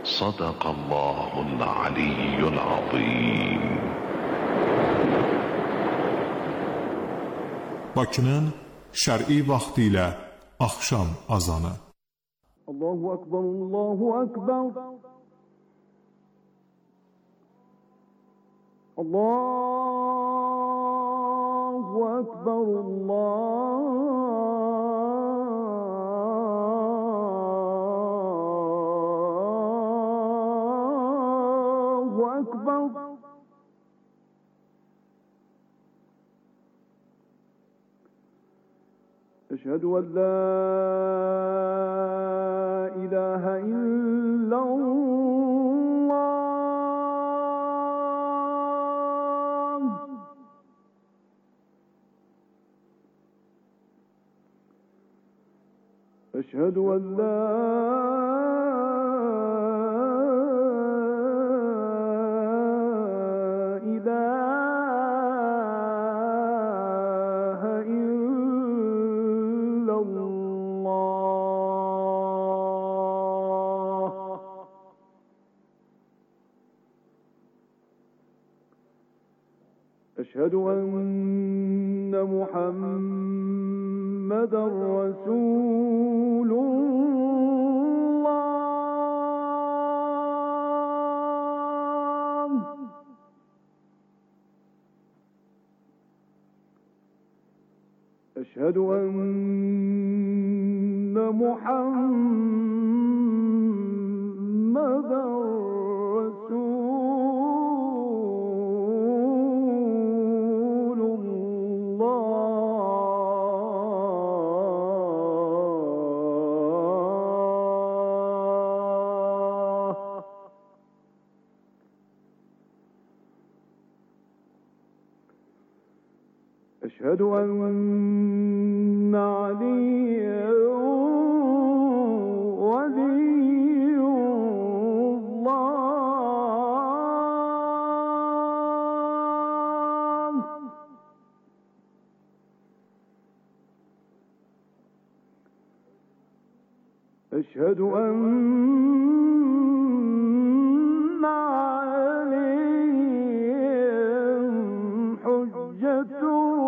صدق الله العلي العظيم. Bakının şər'i vaxtı ilə axşam azanı. Allahu Akbar, Allahu Akbar. Allahu Akbar, Allahu Akbar. أشهد أن لا إله إلا الله. أشهد أن لا أشهد أن محمدًا رسول الله. أشهد أن محمدًا أشهد أن عليا ولي الله. أشهد أن عليهم حجة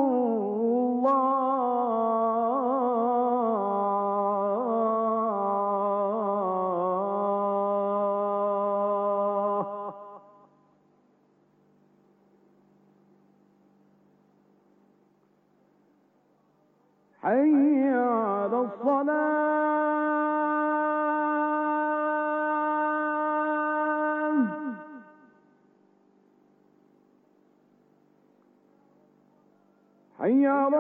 حي على الصلاة. حي على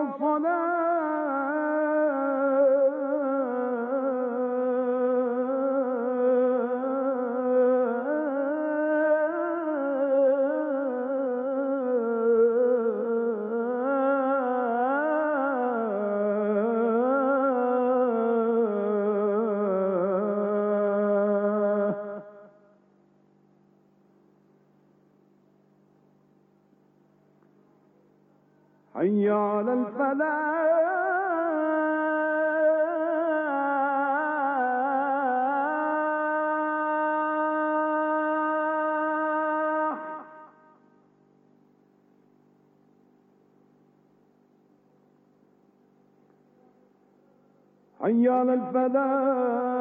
حي على الفلاح. حي على الفلاح.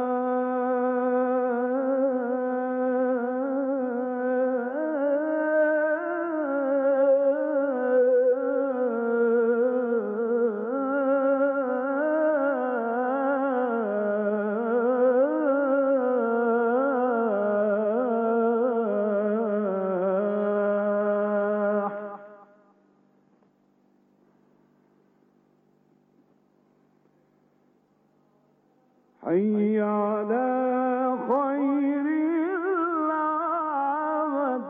حي على خير العمل.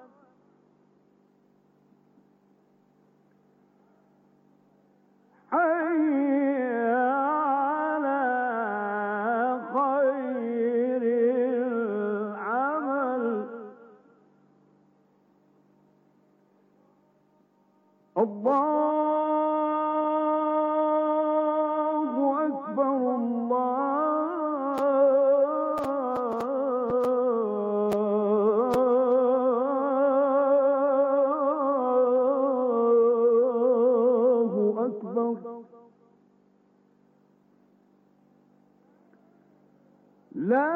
حي على خير العمل. الله أكبر، الله لا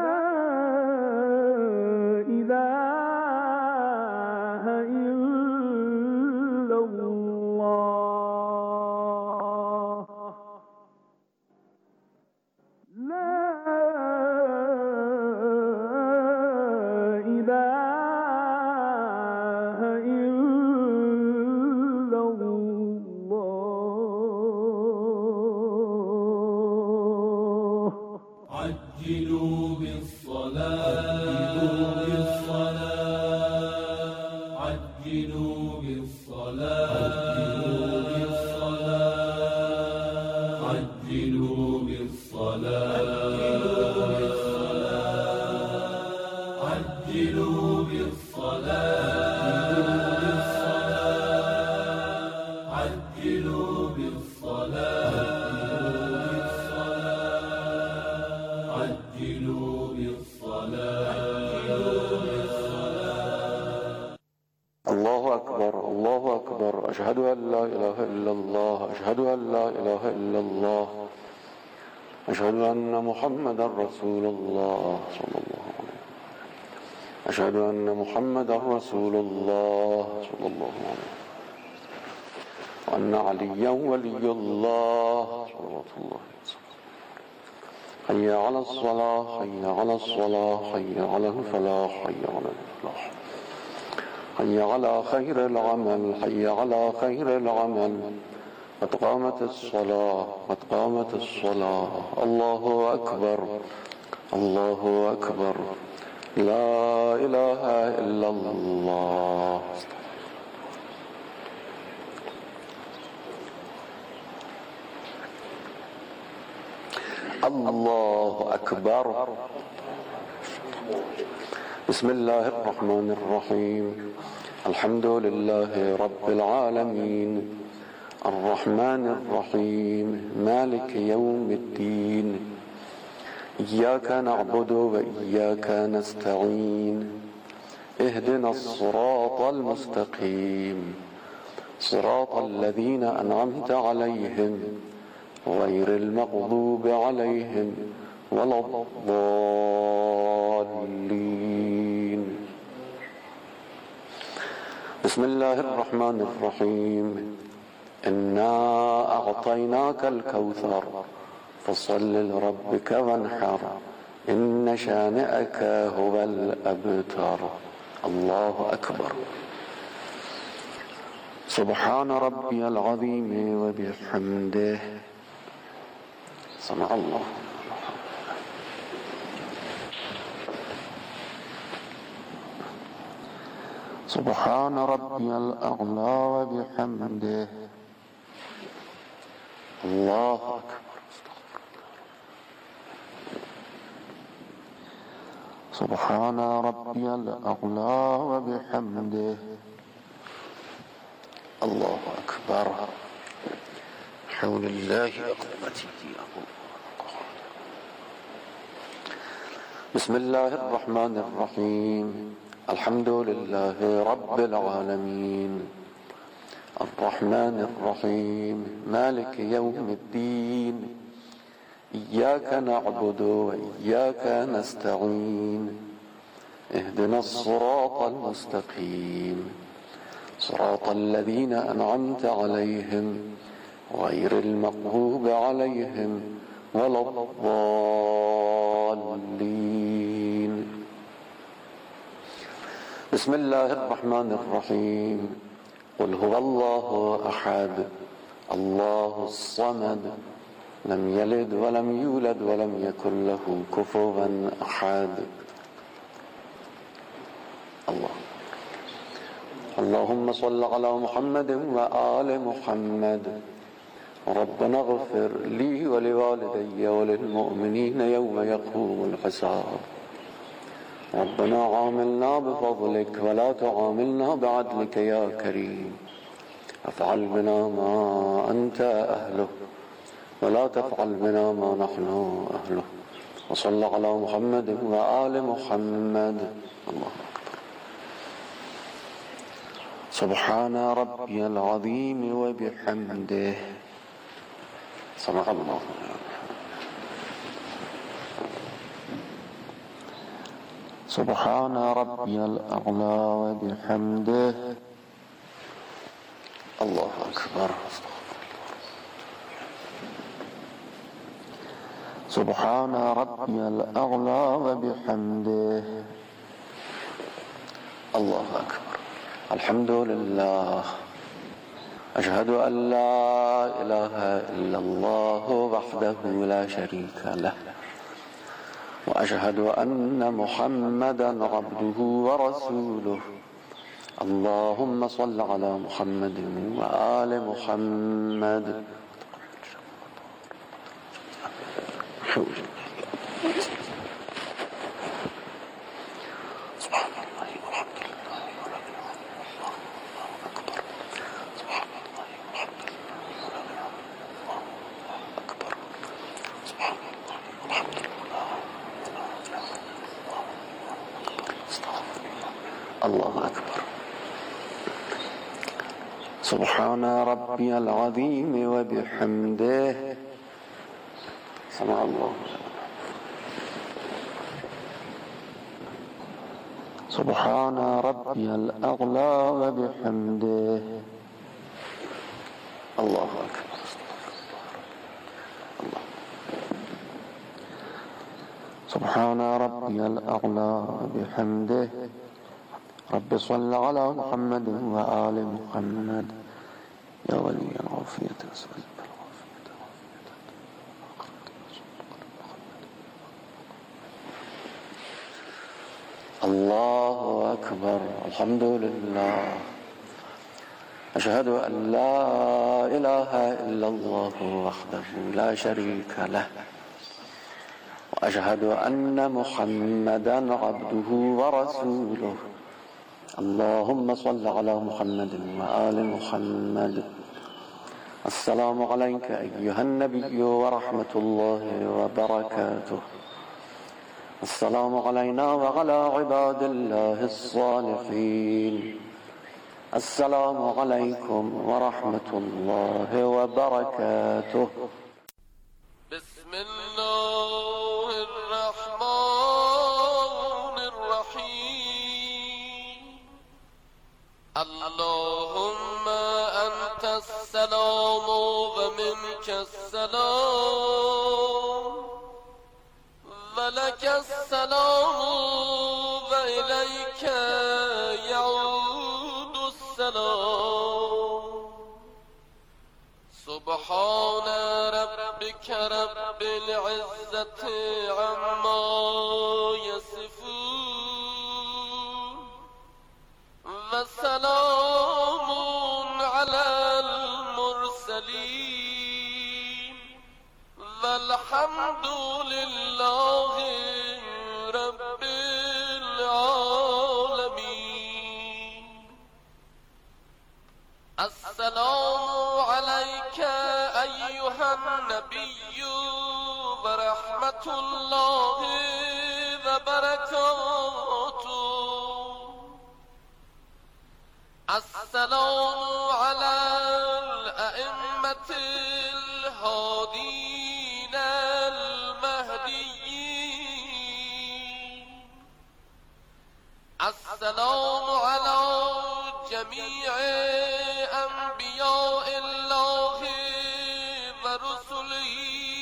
إله إلا الله لا إله إلا الله عجلوا بالصلاة عجلوا بالصلاة عجلوا بالصلاة عجلوا بالصلاة عجلوا بالصلاة عجلوا بالصلاة. الله أكبر الله أكبر أشهد أن لا إله إلا الله أشهد أن لا إله إلا الله أشهد أن محمدا رسول الله صلى الله عليه وسلم أشهد أن محمدا رسول الله صلى الله عليه وسلم وأن عليا ولي الله صلوات الله وسلم. حي على الصلاة حي على الصلاة حي على الفلاح حي على الفلاح حي على خير العمل حي على خير العمل قد قامت الصلاة قد قامت الصلاة الله أكبر الله أكبر لا إله إلا الله. الله أكبر. بسم الله الرحمن الرحيم الحمد لله رب العالمين الرحمن الرحيم مالك يوم الدين إياك نعبد وإياك نستعين اهدنا الصراط المستقيم صراط الذين أنعمت عليهم غير المغضوب عليهم ولا الضالين. بسم الله الرحمن الرحيم إنا أعطيناك الكوثر فصل لربك وانحر إن شانئك هو الأبتر. الله أكبر. سبحان ربي العظيم وبحمده سمع الله. سبحان ربي الأعلى وبحمده الله أكبر. سبحان ربي الأعلى وبحمده الله أكبر. حول الله أقوته. بسم الله الرحمن الرحيم الحمد لله رب العالمين الرحمن الرحيم مالك يوم الدين إياك نعبد وإياك نستعين اهدنا الصراط المستقيم صراط الذين أنعمت عليهم غير المغضوب عليهم ولا الضالين. بسم الله الرحمن الرحيم قل هو الله أحد الله الصمد لم يلد ولم يولد ولم يكن له كفوا أحد. اللهم صل على محمد وآل محمد. ربنا اغفر لي ولوالدي وللمؤمنين يوم يقوم الحساب. ربنا عاملنا بفضلك ولا تعاملنا بعدلك يا كريم. افعل بنا ما أنت أهله ولا تفعل بنا ما نحن أهله. وصل على محمد وآل محمد. الله أكبر. سبحان ربي العظيم وبحمده سمع الله. سبحان ربي الأعلى وبحمده. الله أكبر. سبحان ربي الأعلى وبحمده. الله أكبر. الحمد لله. أشهد أن لا إله إلا الله وحده لا شريك له، وأشهد أن محمدا عبده ورسوله. اللهم صل على محمد وآل محمد. سبحان الله والحمد لله ولا إله إلا الله أكبر. سبحان الله والحمد لله ولا إله إلا الله أكبر. سبحان الله والحمد لله ولا إله إلا الله أستغفر الله. الله أكبر. سبحان ربي العظيم وبحمده. سمع الله. سبحان ربي الأعلى وبحمده. الله أكبر. الله. سبحان ربي الأعلى وبحمده. رب صل على محمد وآل محمد. يا ولي العافية أسأل الله أكبر. الحمد لله. أشهد أن لا إله إلا الله وحده لا شريك له، وأشهد أن محمدا عبده ورسوله. اللهم صل على محمد وآل محمد. السلام عليك أيها النبي ورحمة الله وبركاته. السلام علينا وعلى عباد الله الصالحين. السلام عليكم ورحمة الله وبركاته. بسم الله الرحمن الرحيم. اللهم أنت السلام ومنك السلام، ولك السلام وإليك يعود السلام. سبحان ربك رب العزة عما يصفون، وسلام على المرسلين، والحمد لله رب العالمين. السلام عليك أيها النبي ورحمة الله وبركاته. السلام على الأئمة الهادين المهديين. السلام على جميع أنبياء الله ورسله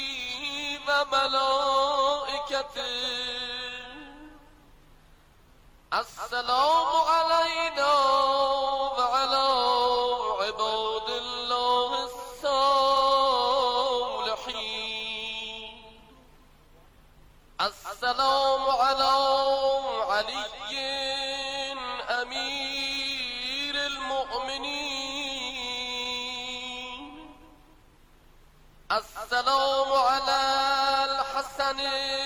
وملائكته. السلام علينا وعلى عباد الله الصالحين. السلام على علي أمير المؤمنين. السلام على الحسن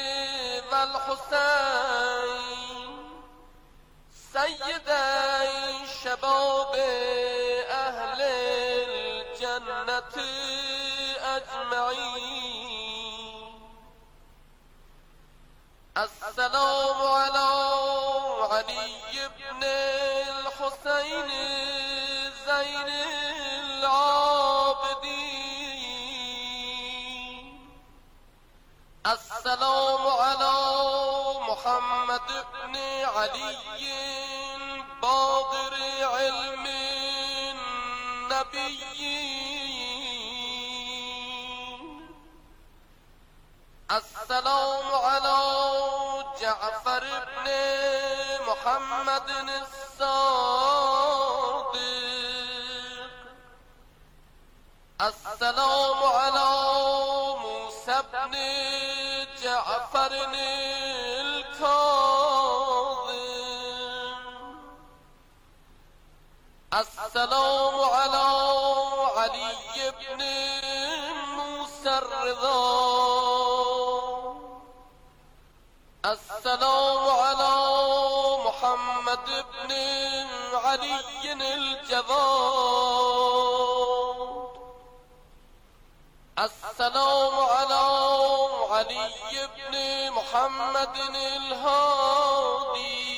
والحسين سيدي شباب أهل الجنة أجمعين. السلام على علي بن الحسين زين العابدين. السلام على محمد بن علي باقر علم النبيين. السلام على جعفر بن محمد الصادق. السلام على موسى بن جعفر الكاظم. السلام على علي بن موسى الرضا. السلام على محمد بن علي الجواد. السلام على علي بن محمد الهادي.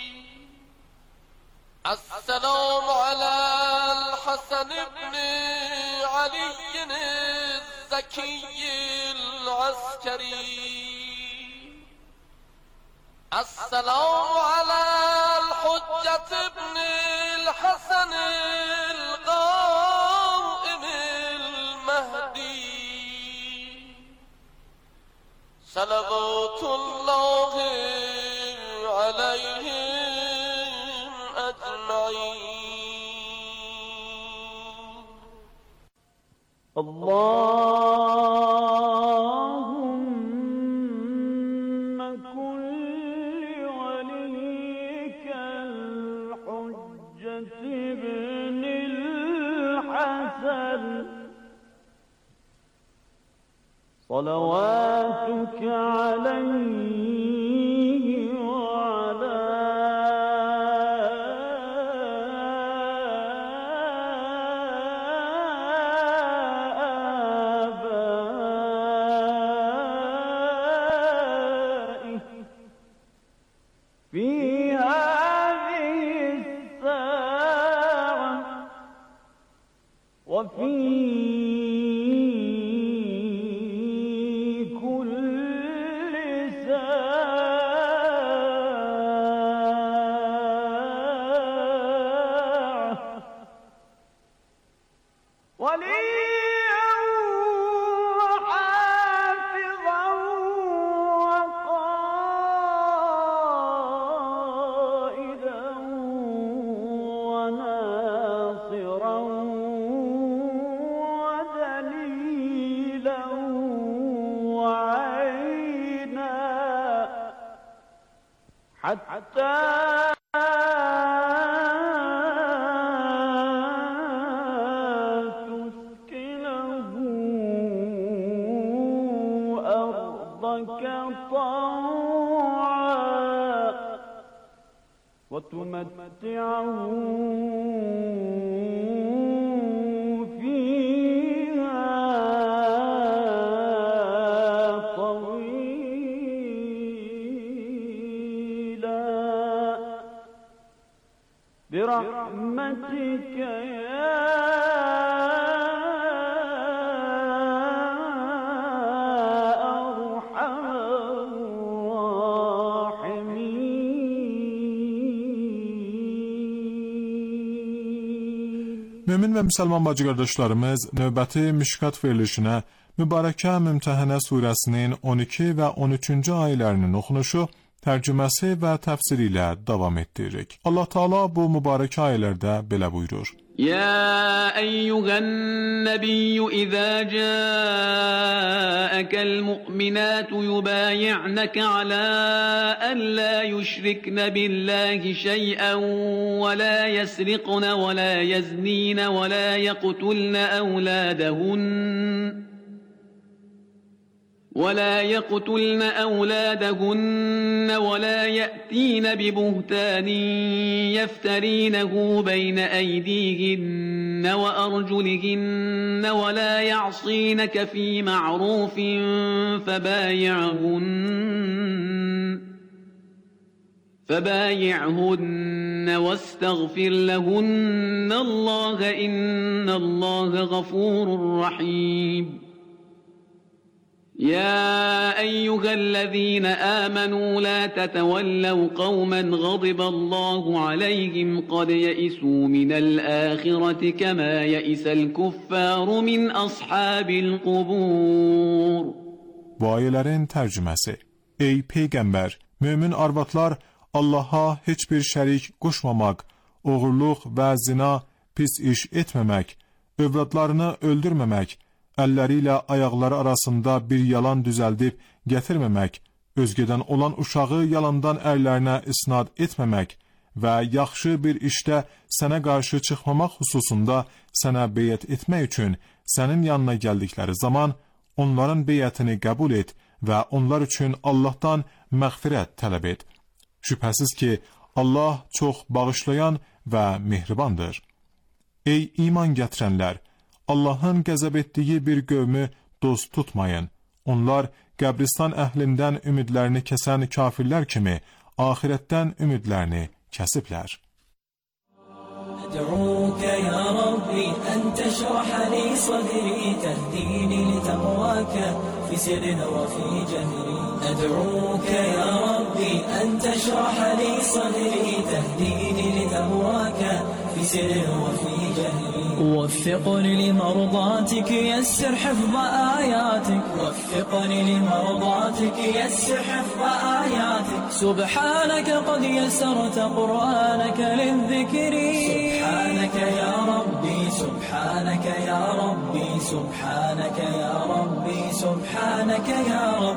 السلام على الحسن بن علي الزكي العسكري. السلام على الحجة بن الحسن القائم المهدي. صلوات الله عليهم أجمعين. اللهم كن لوليك الحجة ابن الحسن صلواتك عليه وعلى آبائه في هذه الساعة وفي وليا وحافظا وقائدا وناصرا ودليلا وعينا حتى طوعا وتمتعه فيها طويلا برحمتك يا Mömin və müsəlman bacı qardaşlarımız, növbəti Mişkat verilişinə Mübarəkə Mümtəhənə surəsinin 12 və 13-cü ayələrinin oxunuşu, tərcüməsi və təfsiri ilə davam etdiririk. Allah Teala bu mübarək ayələrdə belə buyurur. يا أيها النبي إذا جاءك المؤمنات يبايعنك على أن لا يشركن بالله شيئا ولا يسرقن ولا يزنين ولا يقتلن أولادهن ولا يأتين ببهتان يفترينه بين أيديهن وأرجلهن ولا يعصينك في معروف فبايعهن واستغفر لهن الله إن الله غفور رحيم. يا أيها الذين آمنوا لا تتولوا قوما غضب الله عليهم قد يئسوا من الآخرة كما يئس الكفار من أصحاب القبور. Bu ayələrin tərcüməsi: Ey Peyğəmbər, mömin arvadlar Allaha heç bir şərik qoşmamaq, oğurluq və zina, pis iş etməmək, övladlarını öldürməmək, əlləri ilə ayaqları arasında bir yalan düzəldib gətirməmək, özgədən olan uşağı yalandan ərlərinə isnad etməmək və yaxşı bir işdə sənə qarşı çıxmamaq xüsusunda sənə beyət etmək üçün sənin yanına gəldikləri zaman onların beyətini qəbul et və onlar üçün Allahdan məğfirət tələb et. Şübhəsiz ki, Allah çox bağışlayan və mehribandır. Ey iman gətirənlər! Allahın qəzəb etdiyi bir qövmü dost tutmayın. Onlar qəbristan əhlindən ümidlərini kəsən kafirlər kimi ahirətdən ümidlərini kəsiblər. أدعوك يا ربي أن تشرح لي صدري تهديني لتقواك في سر وفي جهري. أدعوك يا ربي أن تشرح لي صدري تهديني لتقواك في سر وفي جهري. وفقني لمرضاتك يسر حفظ آياتك. وفقني لمرضاتك يسر حفظ آياتك. سبحانك قد يسرت قرآنك للذكر. سبحانك يا ربي سبحانك يا ربي سبحانك يا ربي سبحانك يا رب.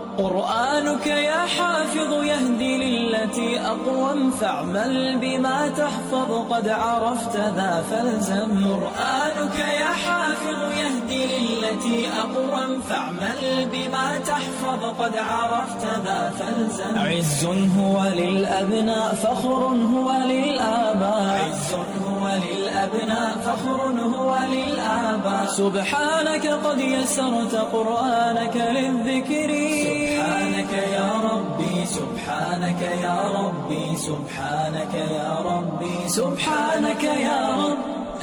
قرآنك يا حافظ يهدي للتي أقوم فاعمل بما تحفظ قد عرفت ذا فالزم. قرآنك يا حافظ يهدي للتي أقوم فاعمل بما تحفظ قد عرفت ذا فالزم. عز هو للأبناء فخر هو للآباء. عز هو للأبناء فخر هو للآباء. سبحانك قد يسرت قرآنك للذكر. سبحانك يا ربي سبحانك يا ربي سبحانك يا ربي سبحانك يا رب.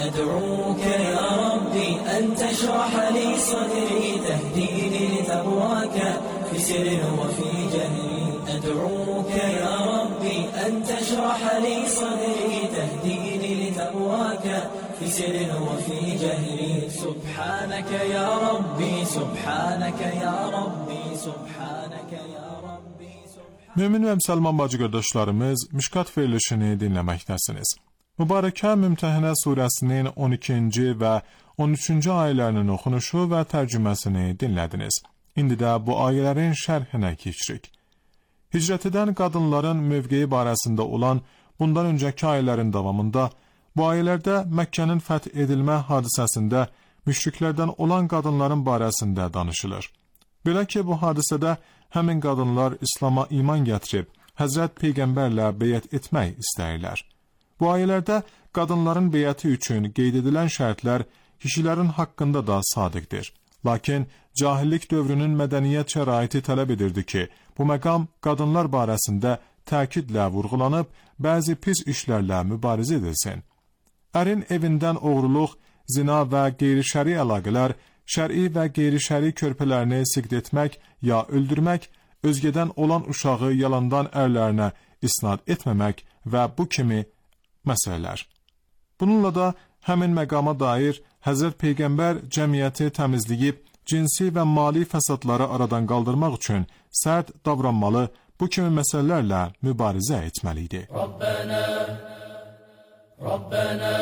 أدعوك يا ربي أن تشرح لي صدري تهديني لتقواك في سر وفي جهري. أدعوك يا ربي أن تشرح لي صدري تهديني لتقواك في سر وفي جهري. سبحانك يا ربي سبحانك يا ربي سبحانك يا ربي. Mömin və müsəlman bacı qardaşlarımız, Mişkat verilişini dinləməkdəsiniz. Mübarəkə Mümtəhinə surəsinin 12-ci və 13-cü ayələrinin oxunuşu və tərcüməsini dinlədiniz. İndi də bu ayələrin şərhinə keçirik. Hicrət edən qadınların mövqeyi barəsində olan bundan öncəki ayələrin davamında, bu ayələrdə Məkkənin fəth edilmə hadisəsində müşriklərdən olan qadınların barəsində danışılır. Belə ki, bu hadisədə həmin qadınlar İslam'a iman gətirib, Həzrət Peyğəmbərlə beyət etmək istəyirlər. Bu ayələrdə qadınların beyəti üçün qeyd edilən şərtlər kişilərin haqqında da sadiqdir. Lakin cahillik dövrünün mədəniyyət şəraiti tələb edirdi ki, bu məqam qadınlar barəsində təkidlə vurğulanıb, bəzi pis işlərlə mübarizə edilsin. Ərin evindən oğruluq, zina və qeyri-şəri əlaqələr, şəri və qeyri-şəri körpələrini siqd etmək ya öldürmək, özgədən olan uşağı yalandan ərlərinə isnad etməmək və bu kimi məsələlər. Bununla da həmin məqama dair Həzrət Peyğəmbər cəmiyyəti təmizləyib, cinsi və mali fəsadları aradan qaldırmaq üçün sərt davranmalı, bu kimi məsələlərlə mübarizə etməli idi. Rabbana Rabbana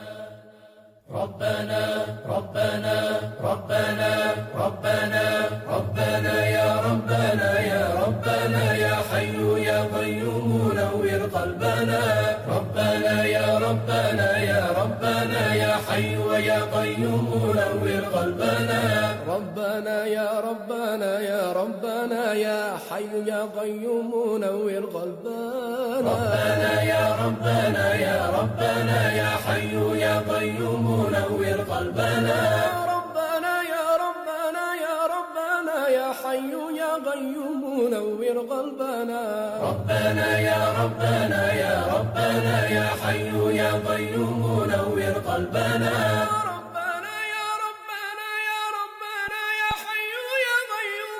Rabbana Rabbana Rabbana Rabbana Rabbana ya Rabbana ya Rabbana ya Hayyu ya Qayyum nawwir qalbana. Rabbana ya Rabbana ya Rabbana ya Hayyu ya Qayyum nawwir qalbana. Rabbana ya Rabbana ya Rabbana ya Hayyu ya Qayyum nawwir qalbana. Rabbana ya Rabbana ya Rabbana ya Hayyu ya Qayyum نور قلبنا. ربنا يا ربنا يا ربنا يا حي يا قيوم نور قلبنا. ربنا يا ربنا يا ربنا يا حي يا قيوم نور قلبنا. ربنا يا ربنا يا ربنا يا حي يا قيوم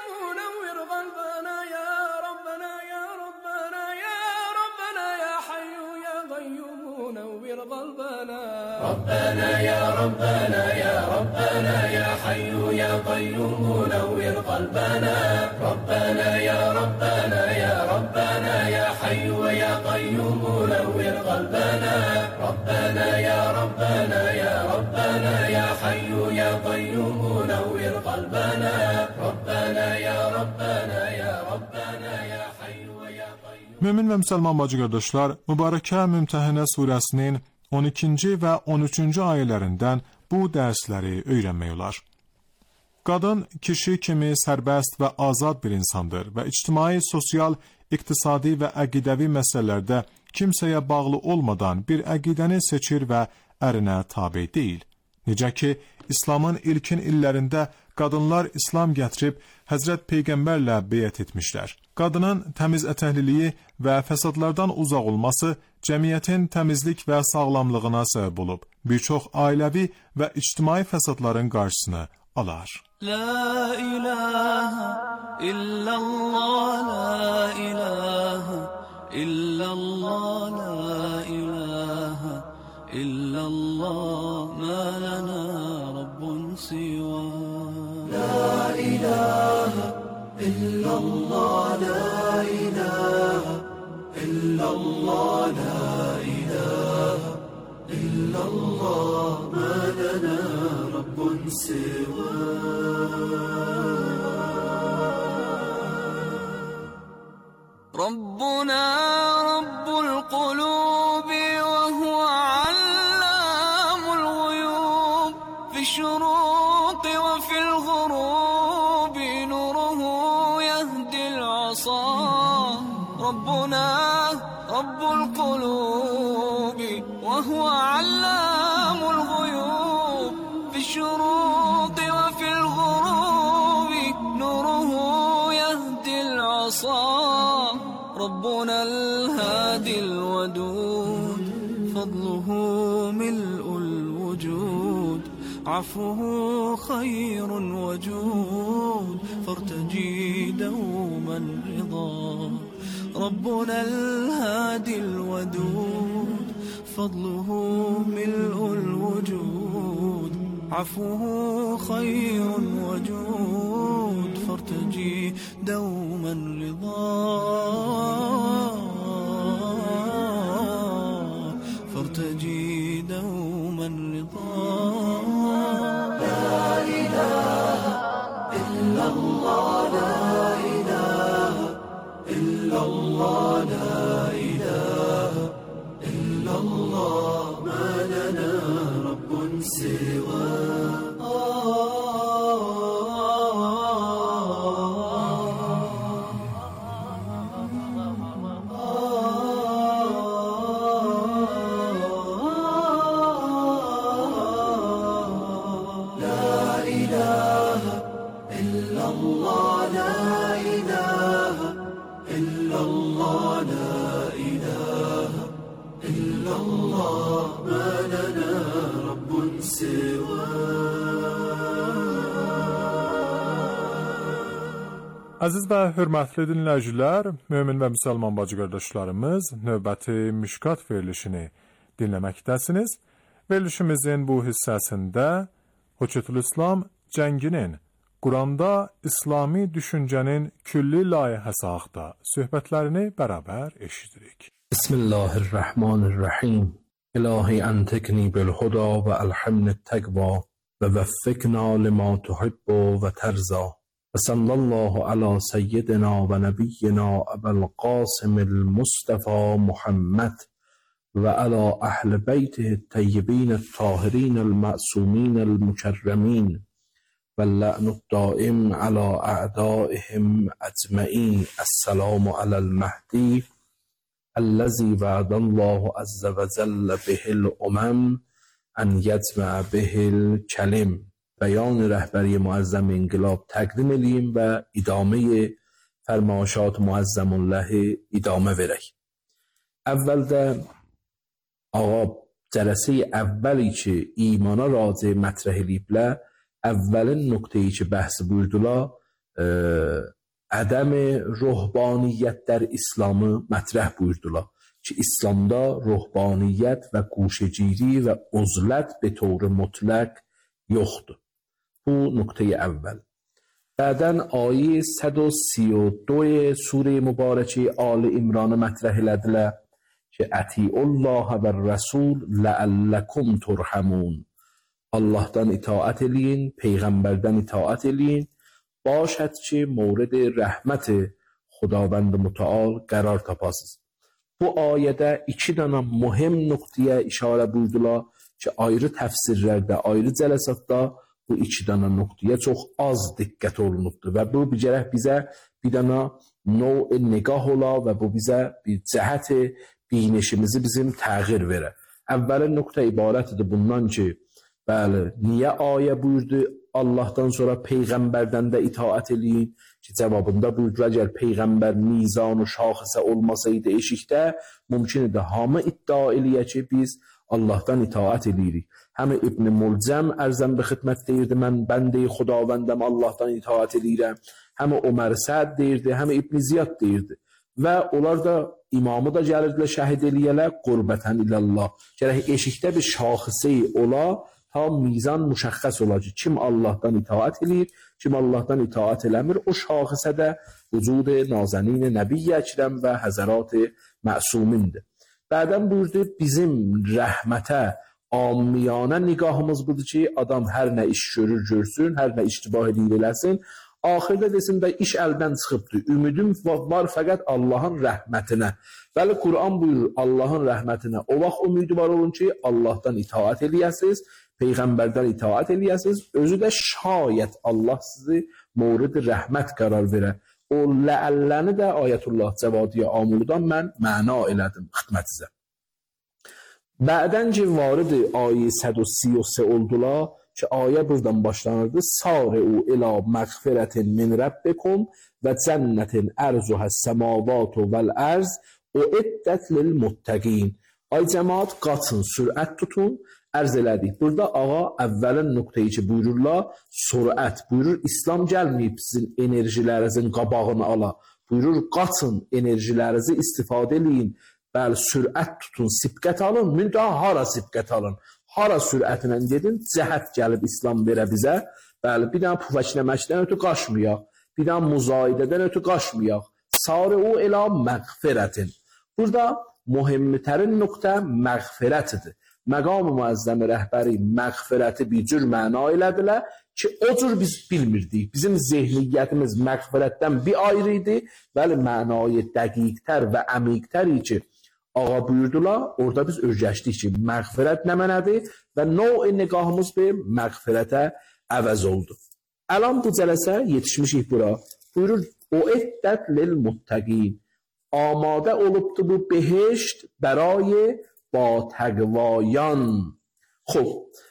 نور قلبنا. ربنا يا ربنا يا ربنا يا حي يا قيوم نور قلبنا. ربنا يا ربنا يا ربنا يا حي يا قيوم نور قلبنا. ربنا يا ربنا يا ربنا يا حي يا قيوم نور قلبنا. ربنا يا ربنا يا ربنا يا حي يا قيوم. Mömin və müsəlman bacı qardaşlar, Mübarəkə Mümtəhinə surəsinin 12-ci və 13-cü ayələrindən bu dərsləri öyrənmək olar. Qadın kişi kimi sərbəst və azad bir insandır və ictimai, sosial, iqtisadi və əqidəvi məsələlərdə kimsəyə bağlı olmadan bir əqidəni seçir və ərinə tabe deyil. Necə ki, İslamın ilkin illərində qadınlar İslam gətirib Həzrət Peyğəmbərlə beyət etmişlər. Qadının təmiz ətəhliliyi və fəsadlardan uzaq olması cəmiyyətin təmizlik və sağlamlığına səbəb olub. Bir çox ailəvi və ictimai fəsadların qarşısını alar. La ilahe illallah, la ilahe illallah, la ilahe illallah, ma lana rabbun siwa. La ilahe illallah, la ilahe illallah, la ilahe illallah, ma lana rabbun siwa. ربنا رب القلوب وهو علام الغيوب في الشروق وفي الغروب نوره يهدي العصا. ربنا رب القلوب وهو علام الغيوب في الشروق وفي الغروب نوره يهدي العصا. ربنا الهادي الودود فضله ملء الوجود عفوه خير وجود فارتجي دوما رضا. ربنا الهادي الودود فضله ملء الوجود عفوه خير وجود فارتجي دوما رضا. فارتجي دوما رضا. لا إله إلا الله، لا إله إلا الله، لا إله إلا الله، ما لنا رب سواه. Əziz və hörmətli dinləyicilər, mömin və müsəlman bacı qardaşlarımız, növbəti Mişkat verilişini dinləməkdəsiniz. Verilişimizin bu hissəsində Höccətülislam cənginin Quranda İslami düşüncənin külli layihəsi haqqında söhbətlərini bərabər eşidirik. Bismillahirrahmanirrahim. İlahi entekni bil huda ve elhamnet tegva ve veffekna lima tuhibbu ve terza. وصلى الله على سيدنا ونبينا أبا القاسم المصطفى محمد وعلى أهل بيته الطيبين الطاهرين المعصومين المكرمين واللعن الدائم على أعدائهم أجمعين. السلام على المهدي الذي وعد الله عز وجل به الأمم أن يجمع به الكلم. بیان رهبری معظم انقلاب تقدیم edeyim və idamə fərmaşat muazzam Allah idamə verək. Əvvəldə ağa cələsə əvvəli ki imana raci mətrəh ediblər, əvvəlin nöqteyi ki bəhs buyurdular, ədəm ruhbaniyyət در İslamı mətrəh buyurdular ki İslamda ruhbaniyyət və quşegiri və uzlət به طور مطلق yoxdur. Bu nöqtəyi əvvəl. Bədən ayə 132 surə mübarəkə Ali İmranı mətrəh elədilər ki ətiullaha və rəsul لعلکم ترحمون. Allahdan itaat eləyin, peyğəmbərdən itaat eləyin, باشد ki mورد rəhmət Xudavənd mütəal qərar tapasınız. Bu ayədə iki dənə mühüm nöqtəyə işarə buyurdular ki ayrı təfsirlərdə, ayrı cələsatda bu iki dənə nöqtəyə çox az diqqət olunubdur və bu gərək bizə bir dənə növ nigah ola və bu bizə bir cəhət binişimizi bizim təğyir verə. Əvvəlin nöqtə ibarətdir bundan ki, bəli, niyə ayə buyurdu Allahdan sonra peyğəmbərdən də itaat eləyin ki cavabında buyurdu əgər peyğəmbər mizan و şaxısə olmasaydı eşikdə mümkün idi hamı iddia eləyə ki biz Allahdan itaat eləyirik. Həm İbn Mulcəm ərzən bir xidmət deyirdi mən bəndə Xudavəndəm Allahdan itaat eləyirəm. Həm Ömər Səd deyirdi, həm İbn Ziyad deyirdi. Və onlar da imamı da gəlirdilər şəhid eləyələr qurbətən ilallah. Gərək eşikdə bir şaxısə ola ta mizan müşəxəs ola ki kim Allahdan itaat eləyir, kim Allahdan itaat eləmir o şaxısədə vücud nazənin Nəbi Əkrəm və Həzərat Məsumindir. Bədən buyurdu bizim rəhmətə ammiyanə nigahımız budur ki adam hər nə iş görür görsün, hər nə iştibah edir eləsin. Axırda desin də iş əldən çıxıbdır. Ümidim var fəqət Allahın rəhmətinə. Bəli Quran buyurur Allahın rəhmətinə. O vaxt ümidi var olun ki Allahdan itaat eləyəsiniz, peyğəmbərdən itaat eləyəsiniz. Özü də şayət Allah sizi mورد rəhmət qərar verə. O ləəlləni də Ayətullah Cəvadiyə Amuludan mən məna elədim xidmətinizə. Bədən ki varid ayə 133 oldular ki ayə buradan başlanırdı. Sari'u ilə məğfirətin min Rabbikum və cənnətin ərzuhəs səmavatu vəl ərz uiddət lil muttəqin. Ay cəmaat qaçın, sürət tutun. Ərz elədik. Burada ağa əvvəlin nöqtəyi ki buyururlar, sürət buyurur. İslam gəlməyib sizin enerjilərinizin qabağını ala. Buyurur qaçın, enerjilərinizi istifadə eləyin. Bəli, sürət tutun, sibqət alın. Müntəha hara sibqət alın? Hara sürətlə gedin? Cəhət gəlib İslam verə bizə. Bəli, bir dənə pufəkləməkdən ötü qaçmayaq. Bir dənə müzayidədən ötü qaçmayaq. Sari'u ilə məğfirətin. Burada mühimtərin nöqtə məğfirətidir. Məqam-ı Müəzzəm rəhbəri məğfirəti bir cür məna elədilər ki, o cür biz bilmirdik. Bizim zehniyyətimiz məğfirətdən bir ayrı idi. Bəli, mənayı dəqiqtər və əmiqtər ki, ağa buyurdular, orada biz öyrəşdik ki, məğfirət nə mənədir və növ niqahımız bir məğfirətə əvəz oldu. Əlan bu cələsə yetişmişik bura. Buyurur, o iddət lil muttəqin. Amadə olubdu bu behişt bərayı با təqvayan. Xob,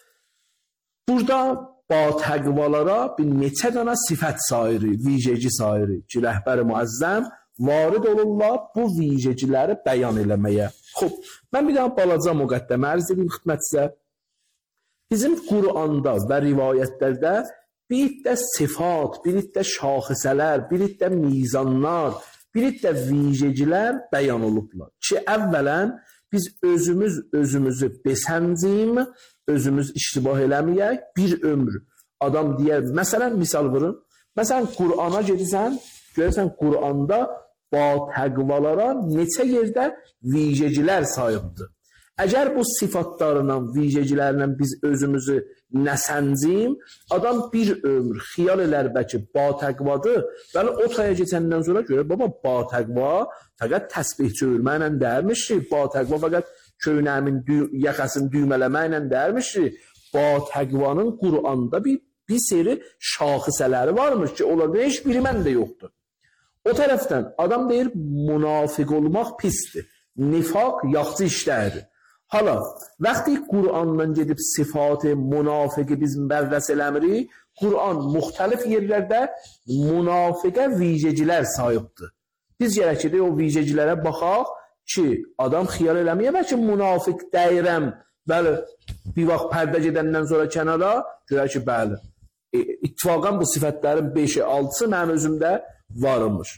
burada با təqvalara bir neçə dənə sifət sayırı, vicəci sayırı ki, rəhbər-i müəzzəm varid olurlar bu vicəciləri bəyan eləməyə. Xob, mən bir dənə balaca müqəddəmə ərz edeyim xidmətinizə. Bizim Quranda və rivayətlərdə bir iddə sifat, bir iddə şaxisələr, bir iddə mizanlar, bir iddə vicəcilər bəyan olublar ki, əvvələn biz özümüzü besəncim, özümüz iştibah eləməyək, bir ömür. Adam deyər, məsələn, misal vurun, məsələn, Qur'ana gedirsən, görürsən, Qur'anda ba təqvalara neçə yerdə vicəcilər sayıbdır. Əgər bu sifatlarla, vicəclərlə biz özümüzü nəsəncim, adam bir ömür xiyal elər bəlkə ba təqvadır, bəli o taya keçəndən sonra görür, baba, ba təqva fəqət təsbih çövürməklə dərmiş ki, ba təqva fəqət köynəmin yaxasını düymələməklə dərmiş ki, ba təqvanın Qur'anda bir seri şaxisələri varmış ki, onlarda heç biri məndə yoxdur. O tərəfdən adam deyir, münafiq olmaq pisdir, nifaq yaxçı işlərdir. Hala, vəqti Qur'andan gedib sifat-ı münafiqi biz bərrəs eləmirik, Qur'an müxtəlif yerlərdə münafiqə vicəcilər sayıbdır. Biz gərək edək o vicəcilərə baxaq ki, adam xiyal eləməyə bəlkə münafiq dəyirəm, bəli, bir vaxt pərdə gedəndən sonra kənara, görək ki, bəli, ittifaqən bu sifətlərin 5-6-sı mənim özümdə varmış.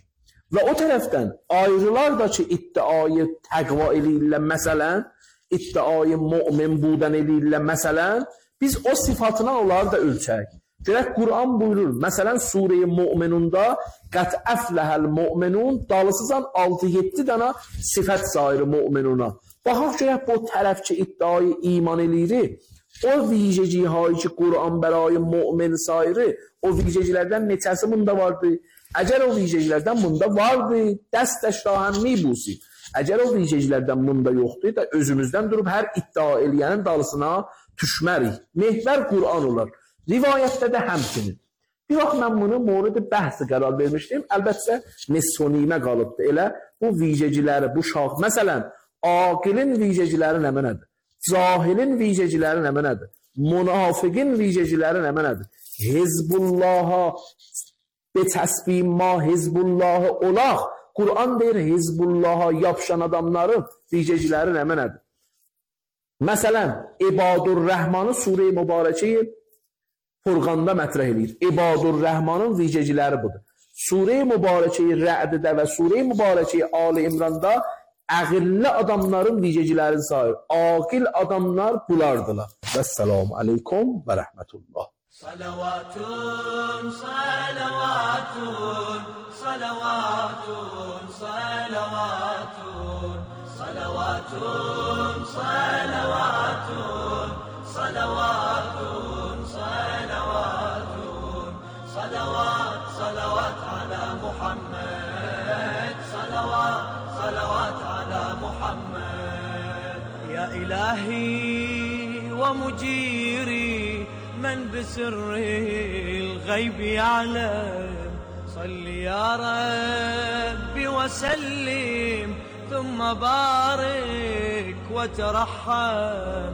Və o tərəfdən ayrılar da ki, iddiayı təqva eləyirlər məsələn, iddiayı mümin budan eləyirlər məsələn, biz o sifatına onları da ölçək. Görək, Quran buyurur, məsələn, Sure-i Mu'minunda qət əfləhəl mu'minun, dalısızan 6-7 dənə sifət sayır mu'minuna. Baxaq görək, bu tərəf ki, iddiayı iman eləyir, o vicəciyi hایی ki, Quran bərayı mu'min sayırı, o vicəcilərdən neçəsi bunda vardır? Əgər o vicəcilərdən bunda vardır, dəstəş rahəmmi busi. Əgər o vicəcilərdən bunda yoxdur da, özümüzdən durub hər iddia eləyənin dalısına düşmərik. Mehvər Quran olar. Rivayətdə də həmçinin. Bir vaxt mən bunu mورد bəhsi qərar vermişdim. Əlbəttə, nesonimə qalıbdır. Elə bu vicəciləri, bu şax. Məsələn, aqilin vicəciləri nə mənədir? Cahilin vicəciləri nə mənədir? Münafiqin vicəciləri nə mənədir? Hizbullaha betəsbih ma Hizbullahı olaq. Quran deyir, Hizbullaha yapışan adamların vicəciləri nə mənədir? Məsələn, İbadur-Rəhmanı Sure-i Mübarəkəyi Furqanda mətrəh edir. İbadur-Rəhmanın vicəciləri budur. Sure-i Mübarəkəyi Rə'ddə və Sure-i Mübarəkəyi Ali İmranda əqilli adamların vicəcilərini sayır. Aqil adamlar bulardılar. Vəssalamu aleykum və rəhmətullah. Salavatun, salavatun, salavatun, salavatun, salavatun, salavatun, salavatun, salavatun, salavat, salavat ala Muhammed, salavat, salavat ala Muhammed. Ya ilahi wa mujiri من بسر الغيب يعلم صل يا ربي وسلم ثم بارك وترحم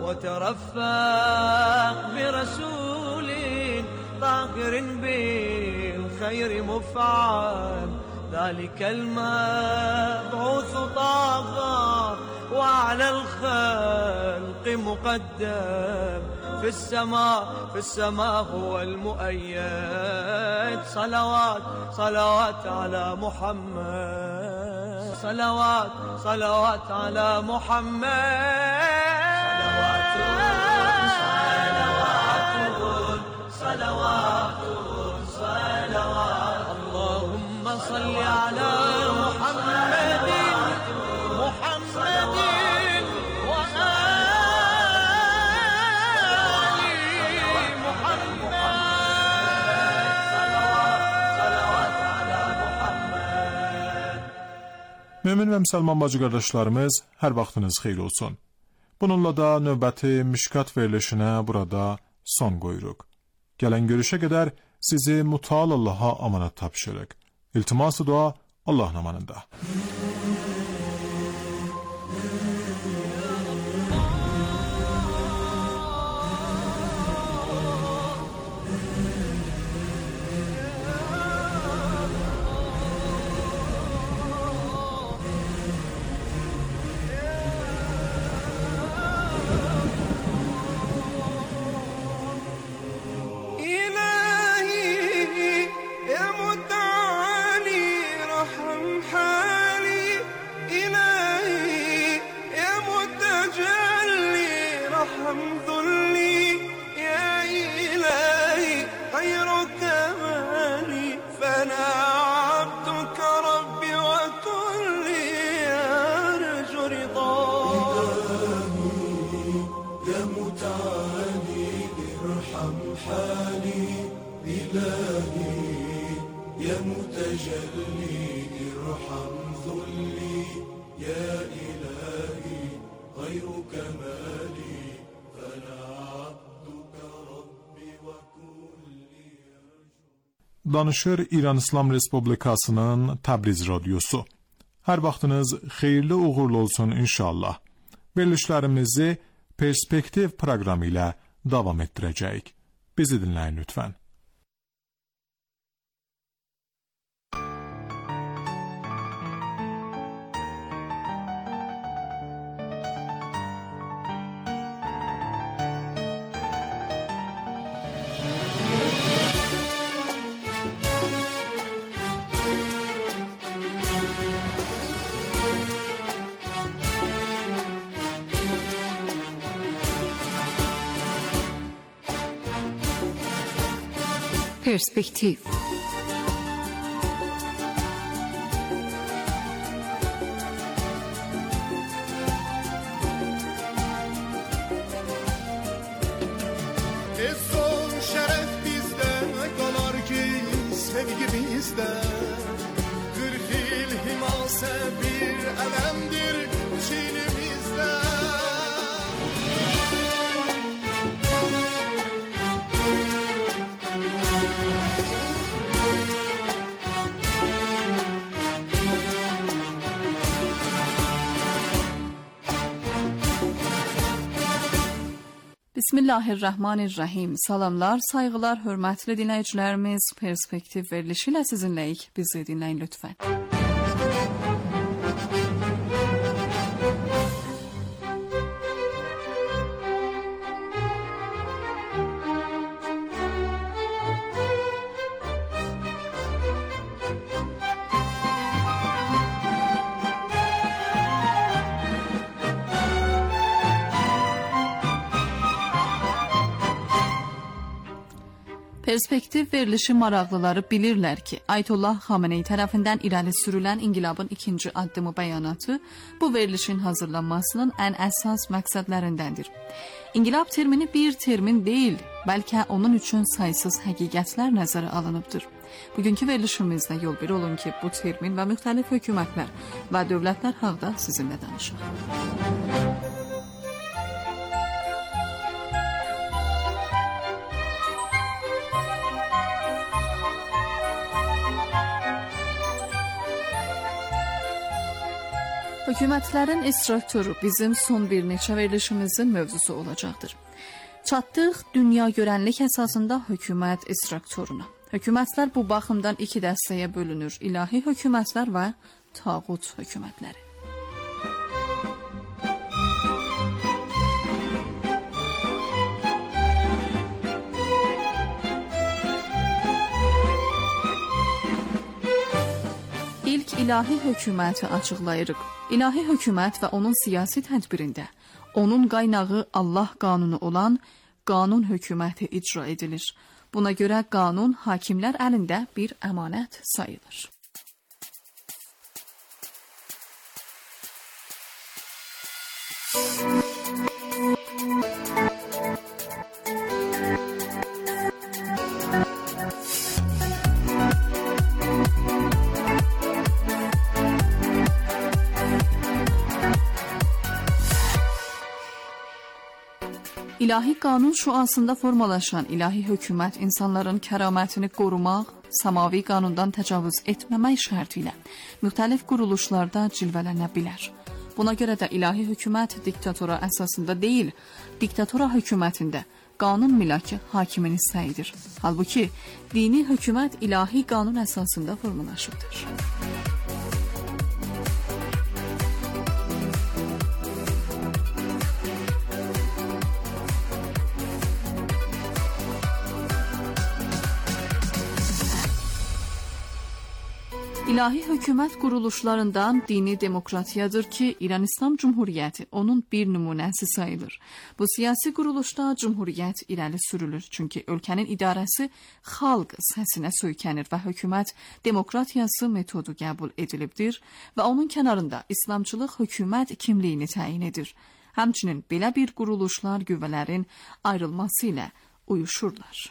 وترفق برسول طاهر بالخير مفعم ذلك المبعوث طاغى وعلى الخلق مقدم في السماء هو المؤيد صلوات صلوات على محمد صلوات صلوات على محمد صلوات صلوات اللهم صل على محمد محمد Mömin və müsəlman bacı qardaşlarımız, hər vaxtınız xeyir olsun. Bununla da növbəti Mişkat verilişinə burada son qoyuruq. Gələn görüşə qədər sizi Mütəal Allaha amanat tapşırıq. İltiması dua Allahın amanında. Danışır İran İslam Respublikasının Təbriz Radyosu. Hər vaxtınız xeyirli uğurlu olsun inşallah. Verilişlərimizi Perspektiv proqramı ilə davam etdirəcəyik. Bizi dinləyin lütfən. پرسپکتیو. Bismillahirrahmanirrahim. Salamlar, sayğılar, hörmətli dinləyicilərimiz. Perspektiv verilişi ilə sizinləyik. Bizi dinləyin lütfən. Perspektiv verilişi maraqlıları bilirlər ki, Ayətullah Xameneyi tərəfindən irəli sürülən inqilabın ikinci addımı bəyanatı bu verilişin hazırlanmasının ən əsas məqsədlərindəndir. İnqilab termini bir termin deyil, bəlkə onun üçün saysız həqiqətlər nəzərə alınıbdır. Bugünkü verilişimizdə yol bir olun ki, bu termin və müxtəlif hökumətlər və dövlətlər haqda sizinlə danışaq. Hökumətlərin strukturu bizim son bir neçə verilişimizin mövzusu olacaqdır. Çatdıq dünya görənlik əsasında hökumət strukturuna. Hökumətlər bu baxımdan iki dəstəyə bölünür: ilahi hökumətlər və tağut hökumətləri. İlk ilahi hökuməti açıqlayırıq. İlahi hökumət və onun siyasi tədbirində onun qaynağı Allah qanunu olan qanun hökuməti icra edilir. Buna görə qanun hakimlər əlində bir əmanət sayılır. İlahi qanun şüasında formalaşan ilahi hökumət insanların kəramətini qorumaq, samavi qanundan təcavüz etməmək şərti ilə müxtəlif quruluşlarda cilvələnə bilər. Buna görə də ilahi hökumət diktatora əsasında deyil, diktatora hökumətində qanun milaki hakimin istəyidir. Halbuki dini hökumət ilahi qanun əsasında formalaşıbdır. İlahi hökumət quruluşlarından dini demokratiyadır ki, İran İslam Cumhuriyyəti onun bir nümunəsi sayılır. Bu siyasi quruluşda Cumhuriyyət irəli sürülür, çünki ölkənin idarəsi xalq səsinə söykənir və hökumət demokratiyası metodu qəbul edilibdir və onun kənarında İslamçılıq hökumət kimliyini təyin edir. Həmçinin belə bir quruluşlar qüvvələrin ayrılması ilə uyuşurlar.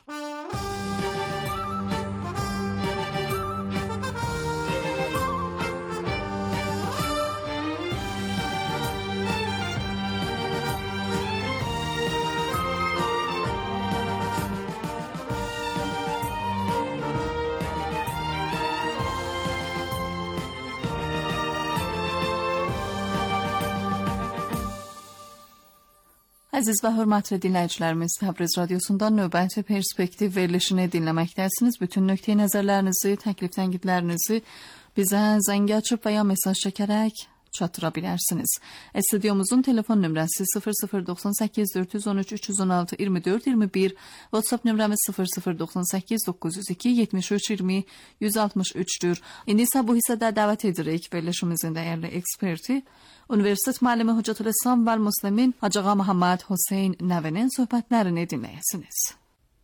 Əziz və hörmətli dinləyicilərimiz, Təbriz Radiosundan növbəti perspektiv verilişini dinləməkdəsiniz. Bütün nöqteyi nəzərlərinizi, təklif tənqidlərinizi bizə zəng açıb və ya mesaj çəkərək çatdıra bilərsiniz. Studiomuzun telefon nömrəsi 0098 413 316 24 21, WhatsApp nömrəmiz 0098 902 73 20 163-dür. İndi isə bu hissədə dəvət edirik verilişimizin dəyərli eksperti, Universitet müəllimi Hüccətül-İslam və Müslimin Hacı Ağa Məhəmməd Hüseyn Nəvinin söhbətlərini dinləyəsiniz.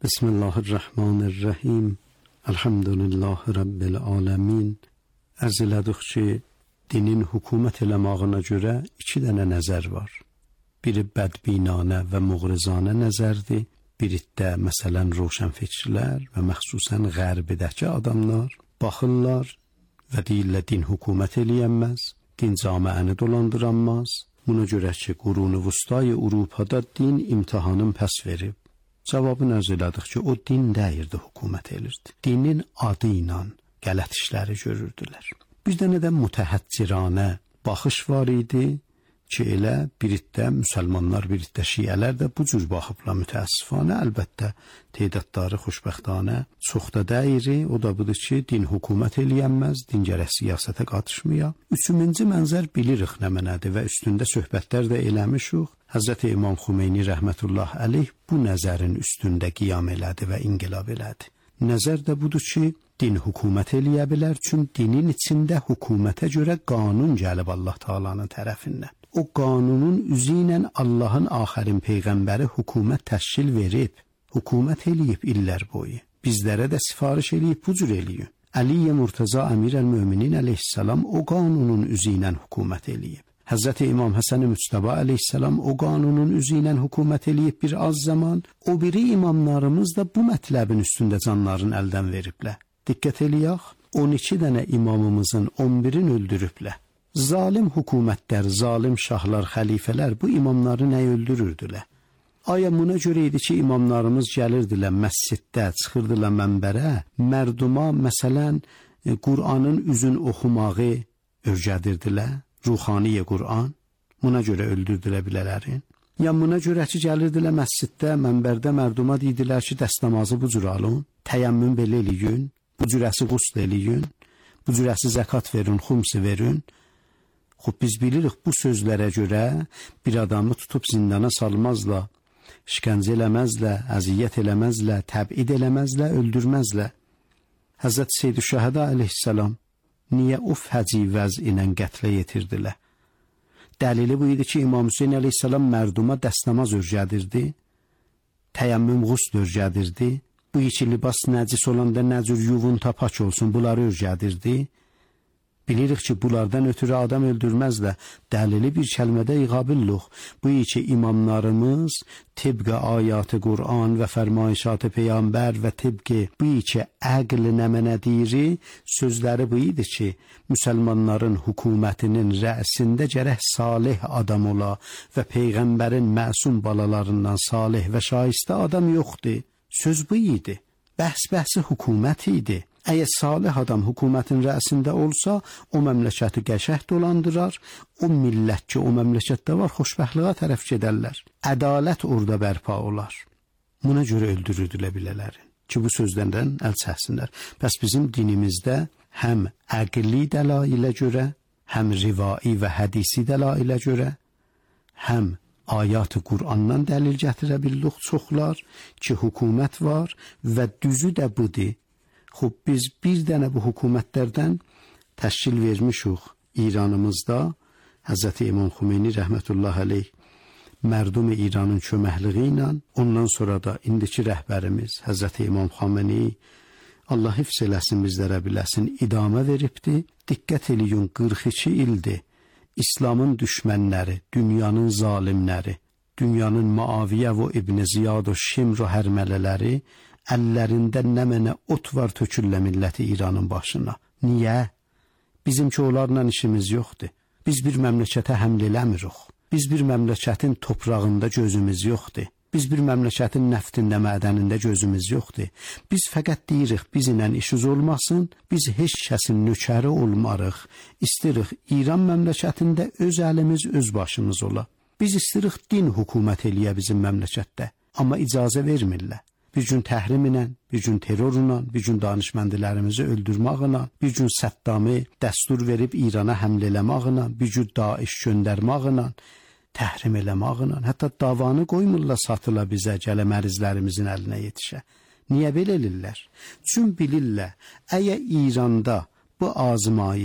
بسم الله الرحمن الرحیم. Elhamdülillah Rabbil alemin. Ərz elədik ki, dinin hökumət eləmağına görə 2 dənə nəzər var. Biri bədbinanə və muğrizanə nəzərdir. Biri də məsələn roşənfikrlər və məxsusən qərbidəki adamlar baxırlar və deyirlər din hökumət eləyənməz, din camiəni dolandıranmaz. Buna görə ki, qurun-u vüstay Avropada din imtahanın pəs verib. Cavabını ərz elədik ki, o din deyirdi, hökumət elirdi. Dinin adı ilə qələt işləri görürdülər. Bir dənə də mütəhəcciranə baxış var idi ki, elə biritdə müsəlmanlar, biritdə şiələr də bu cür baxıblar mütəəssifanə, əlbəttə tedadları xoşbəxtanə çox da dəyiri, o da budur ki, din hökumət eləyənməz, din gərək siyasətə qatışmaya. Üçüncü mənzər bilirik nə mənədir və üstündə söhbətlər də eləmişik. Həzrəti İmam Xümeyni rəhmətullah əleyh bu nəzərin üstündə qiyam elədi və inqilab elədi. Nəzər də budur ki, din hökumət eləyə bilər, çünki dinin içində hökumətə görə qanun gəlib Allah Taalanın tərəfindən. O qanunun üzü ilə Allahın axərin peyğəmbəri hökumət təşkil verib, hökumət eləyib illər boyu. Bizlərə də sifariş eləyib bu cür eləyin. Əli Murtaza Əmir-əl-Möminin əleyhissalam o qanunun üzü ilə hökumət eləyib. Həzrəti İmam Həsən-i Müctəba əleyhissalam o qanunun üzü ilə hökumət eləyib bir az zaman, o biri imamlarımız da bu mətləbin üstündə canlarını əldən veriblər. Diqqət eləyək, 12 dənə imamımızın 11'in öldürüblər. Zalim hökumətlər, zalim şahlar, xəlifələr bu imamları nə öldürürdülər? Aya buna görə idi ki, imamlarımız gəlirdilər məsciddə, çıxırdılar mənbərə, mərduma məsələn Qur'anın üzün oxumağı öyrədirdilər. Ruhaniyə Qur'an, buna görə öldürdülər bilələrin. Ya buna görə ki, gəlirdilər məsciddə, mənbərdə mərduma deydilər ki, dəst namazı bu cür alın, təyəmmüm belə eləyin, bu cürəsi qusl eləyin, bu cürəsi zəkat verin, xumsi verin. Xub biz bilirik bu sözlərə görə bir adamı tutub zindana salmazlar, işgəncə eləməzlər, əziyyət eləməzlər, təbid eləməzlər, öldürməzlər. Həzrət Seyyid-ü-Şəhədə əleyhissalam niyə o fəci vəz ilə qətlə yetirdilər? Dəlili bu idi ki, İmam Hüseyin əleyhissalam mərduma dəstəmaz örgədirdi, təyəmmüm qusl örgədirdi, bu iki libas nəcis olanda nə cür yuvun tapak olsun, bunları örgədirdi. Bilirik ki, bunlardan ötürü adam öldürməzlər. Dəlili bir kəlmədə iqabilluq. Bu iki imamlarımız tibqə ayatı Qur'an və fərmayişatı Peyğəmbər və tibqə bu iki əql nəmənə deyiri, sözləri bu idi ki, müsəlmanların hökumətinin rəisində gərək salih adam ola və Peyğəmbərin məsum balalarından salih və şayistə adam yoxdur. Söz bu idi. Bəhs-bəhsi hökumət idi. Əgər salih adam hökumətin rəisində olsa, o məmləkəti qəşəh dolandırar, o millət ki, o məmləkətdə var, xoşbəxtliyə tərəf gedərlər. Ədalət orada bərpa olar. Buna görə öldürürdülər bilələrin ki, bu sözlərdən əl çəksinlər. Bəs bizim dinimizdə həm əqli dəlailə görə, həm rivai və hədisi dəlailə görə, həm ayat-ı Qur'andan dəlil gətirə bildik çoxlar ki, hökumət var və düzü də budur. Xub biz bir dənə bu hökumətlərdən təşkil vermişik İranımızda. Həzrəti İmam Xümeyni rəhmətullah əleyh mərdum İranın köməkliyi ilə, ondan sonra da indiki rəhbərimiz Həzrəti İmam Xameneyi, Allah hifz eləsin bizlərə biləsin, idamə veribdi. Diqqət eləyin, 42 ildir İslamın düşmənləri, dünyanın zalimləri, dünyanın Muaviyə və İbn Ziyad və Şimr və hərmələləri əllərində nə mənə ot var tökürlə milləti İranın başına. Niyə? Bizimki onlarla işimiz yoxdur. Biz bir məmləkətə həml eləmirik. Biz bir məmləkətin toprağında gözümüz yoxdur. Biz bir məmləkətin nəftində, mədənində gözümüz yoxdur. Biz fəqət deyirik, bizlə işimiz olmasın, biz heç kəsin nökəri olmarıq. İstirik İran məmləkətində öz əlimiz, öz başımız ola. Biz istirik din hökumət eləyə bizim məmləkətdə, amma icazə vermirlər. Bir gün təhrim ilə, bir gün terrorla, bir gün danışməndilərimizi öldürməklə, bir gün Səddamı dəstur verib İrana həml eləməklə, bir gün Daeş göndərməklə, təhrim eləməklə, hətta davanı qoymurlar satıla bizə, gələ mərizlərimizin əlinə yetişə. Niyə belə elirlər? Çünki bilirlər, əgər İranda bu azmayış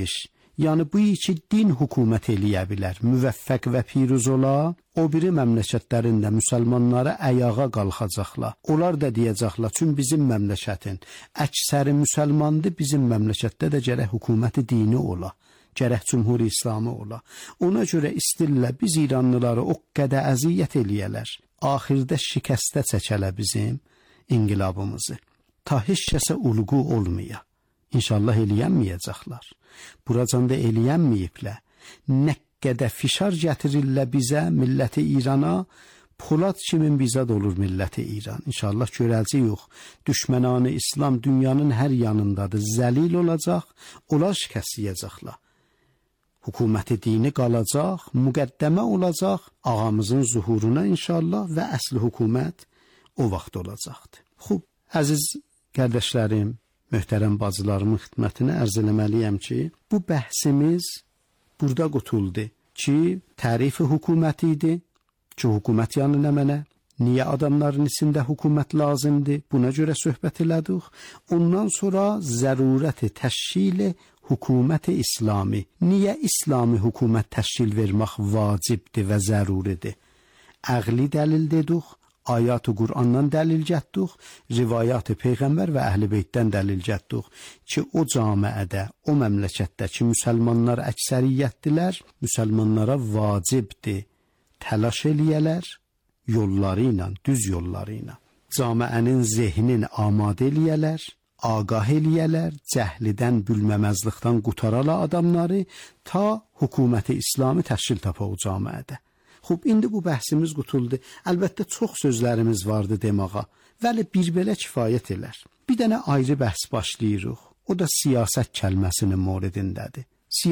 Yəni bu iki din hökumət eləyə bilər, müvəffəq və piruz ola, o biri məmləkətlərində müsəlmanlara ayağa qalxacaqlar. Onlar da deyəcəklər, çünki bizim məmləkətin əksəri müsəlmandır, bizim məmləkətdə də gərək hökuməti dini ola, gərək cümhuri İslamı ola. Ona görə istirlə biz İranlıları o qədər əziyyət eləyələr. Axirdə şikəstə çəkələ bizim inqilabımızı. Ta heç kəsə ulğu olmaya. İnşallah eləyənməyəcəklər. Buracanda eləyənməyiblər. Nə qədər fişar gətirirlər bizə, milləti İrana, Polad kimin bizad olur milləti İran. İnşallah görəcəyik. Düşmənanı İslam dünyanın hər yanındadır. Zəlil olacaq, onlar şikəsləyəcəklər. Hökuməti dini qalacaq, müqəddəmə olacaq, ağamızın zuhuruna inşallah və əsli hökumət o vaxt olacaqdır. Xub, əziz qardaşlarım, möhtərəm bacılarımın xidmətinə ərz eləməliyəm ki, bu bəhsimiz burada qutuldu ki, tərifi hökuməti idi, ki, hökumət yanı nə mənə, niyə adamların içində hökumət lazımdır, buna görə söhbət elədik. Ondan sonra zərurəti təşkili hökuməti İslami, niyə İslami hökumət təşkil vermək vacibdir və zəruridir. Əqli dəlil dedik, ayat-ı Qur'andan dəlil gətdik, rivayat-ı Peyğəmbər və Əhl-i Beytdən dəlil gətdik ki, o camiədə, o məmləkətdə ki, müsəlmanlar əksəriyyətdilər, müsəlmanlara vacibdir, təlaş eləyələr, yolları ilə, düz yolları ilə. Camiənin zehnin amadə eləyələr, ağah eləyələr, cəhlidən, bülməməzlikdən qutaralar adamları ta hökuməti İslami təşkil tapa o camiədə. Xub, indi bu bəhsimiz qutuldu. Əlbəttə, çox sözlərimiz vardı demağa, vəli bir belə kifayət elər. Bir dənə ayrı bəhs başlayırıq. O da siyasət kəlməsinin moridindədir.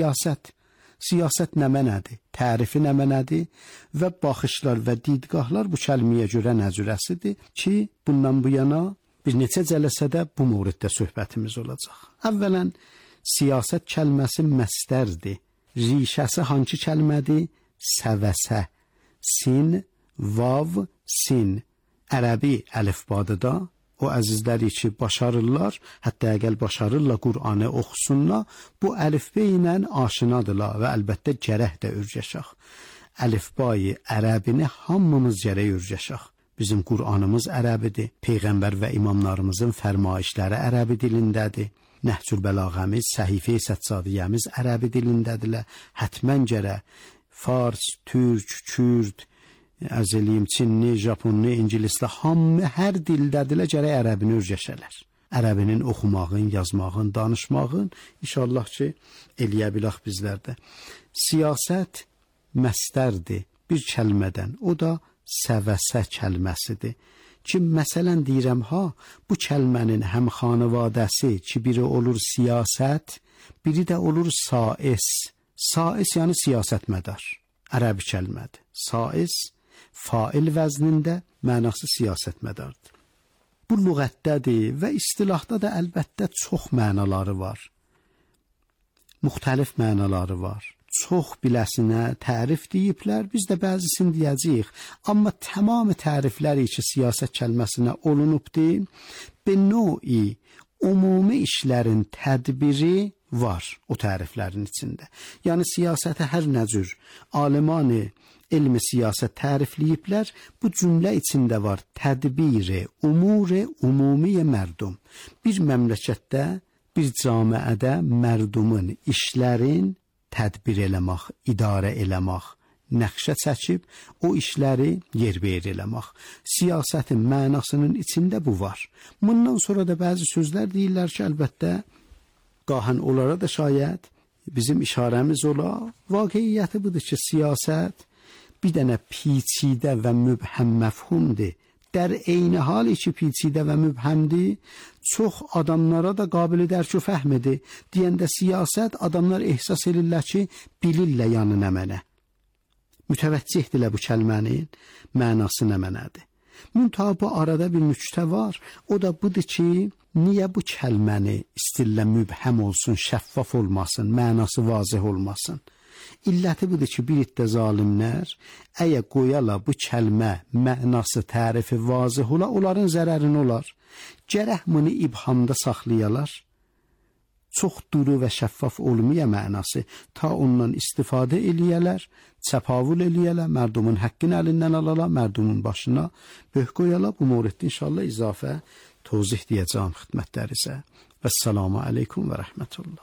Siyasət nə mənədir? Tərifi nə mənədir? Və baxışlar və didgahlar bu kəlməyə görə nə cürəsidir ki, bundan bu yana bir neçə cələsədə bu moriddə söhbətimiz olacaq. Əvvələn, siyasət kəlməsi məstərdir. Rişəsi hangi kəlmədir? Səvəsə. Sin, vav, sin. Ərəbi əlifbadıda o əzizləri ki, başarırlar, hətta əgər başarırlar Qur'anı oxusunlar, bu əlifbə ilə aşinadırlar və əlbəttə gərək də örgəşək. Əlifbayı ərəbini hamımız gərək örgəşək. Bizim Qur'anımız ərəbidir, Peyğəmbər və imamlarımızın fərmayişləri ərəbi dilindədir. Nəhcül Bəlağəmiz, Səhifə-i Səccadiyyəmiz ərəbi dilindədirlər. Hətmən gərək Fars, Türk, Kürd, Çinli, Japonlu, İngilisli, hamı hər dildədilə gərək ərəbini örgəşələr. Ərəbinin oxumağın, yazmağın, danışmağın, inşallah ki, eləyə bilək bizlərdə. Siyasət məstərdir bir kəlmədən, o da səvəsə kəlməsidir. Ki, məsələn deyirəm ha, bu kəlmənin həm xanavadəsi ki, biri olur siyasət, biri də olur sais. Sais yəni siyasətmədar, ərəbi kəlmədir. Sais, fail vəznində, mənası siyasətmədardır. Bu lüğətdədir və istilahda da əlbəttə çox mənaları var. Müxtəlif mənaları var. Çox biləsinə tərif deyiblər, biz də bəzisini deyəcəyik. Amma tamamı tərifləri ki, siyasət kəlməsinə olunubdur, bir növi ümumi işlərin tədbiri var o təriflərin içində. Yəni siyasətə hər nə cür alimani elmi siyasət tərifləyiblər, bu cümlə içində var tədbiri, umuri, umumiyə mərdum. Bir məmləkətdə, bir camiədə mərdumun işlərin tədbir eləmək, idarə eləmək, nəqşə çəkib o işləri yerbəyər eləmək. Siyasətin mənasının içində bu var. Bundan sonra da bəzi sözlər deyirlər ki, əlbəttə, qahən onlara da şayət bizim işarəmiz ola, vaqiyyəti budur ki, siyasət bir dənə piçidə və mübhəm məfhumdir. Dər eyni hal ki, piçidə və mübhəmdir, çox adamlara da qabili dərk və fəhmidir. Deyəndə siyasət, adamlar ehsas edirlər ki, bilirlər yanı nə mənə. Mütəvəccihdirlər bu kəlmənin mənası nə mənədir. Müntəha bu arada bir nüktə var, o da budur ki, niyə bu kəlməni istillə mübhəm olsun, şəffaf olmasın, mənası vazih olmasın? İlləti budur ki, bir iddə zalimlər, əgər qoyala bu kəlmə mənası, tərifi vazih ola, onların zərərini olar. Gərək bunu ibhamda saxlayalar. çox duru və şəffaf olmaya mənası ta ondan istifadə eləyələr, çəpavul eləyələr, mərdumun həqqini əlindən alalar, mərdumun başına böh qoyalar. Bu mövriddə inşallah izafə tozih deyəcəm xidmətlərinizə. Vəssalamu aleykum və rəhmətullah.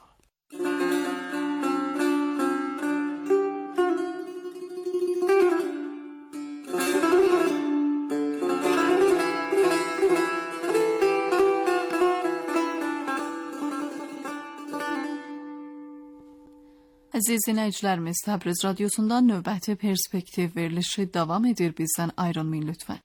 Əziz dinləyicilərimiz, Təbriz radiosundan növbəti perspektiv verilişi davam edir. Bizdən ayrılmayın lütfən.